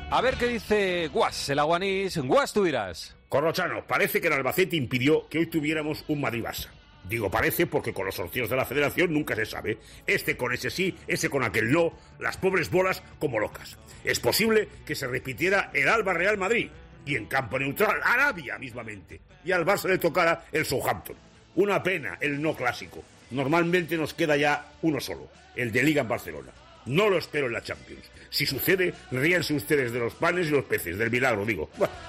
A ver qué dice Guas, el aguanís. Guas, tú dirás. Corrochano, parece que el Albacete impidió que hoy tuviéramos un Madrid-Barça. Digo parece porque con los sorteos de la Federación nunca se sabe. Este con ese sí, ese con aquel no, las pobres bolas como locas. Es posible que se repitiera el Alba-Real Madrid y en campo neutral Arabia mismamente. Y al Barça le tocara el Southampton. Una pena el no clásico. Normalmente nos queda ya uno solo, el de Liga en Barcelona. No lo espero en la Champions. Si sucede, ríanse ustedes de los panes y los peces, del milagro, digo.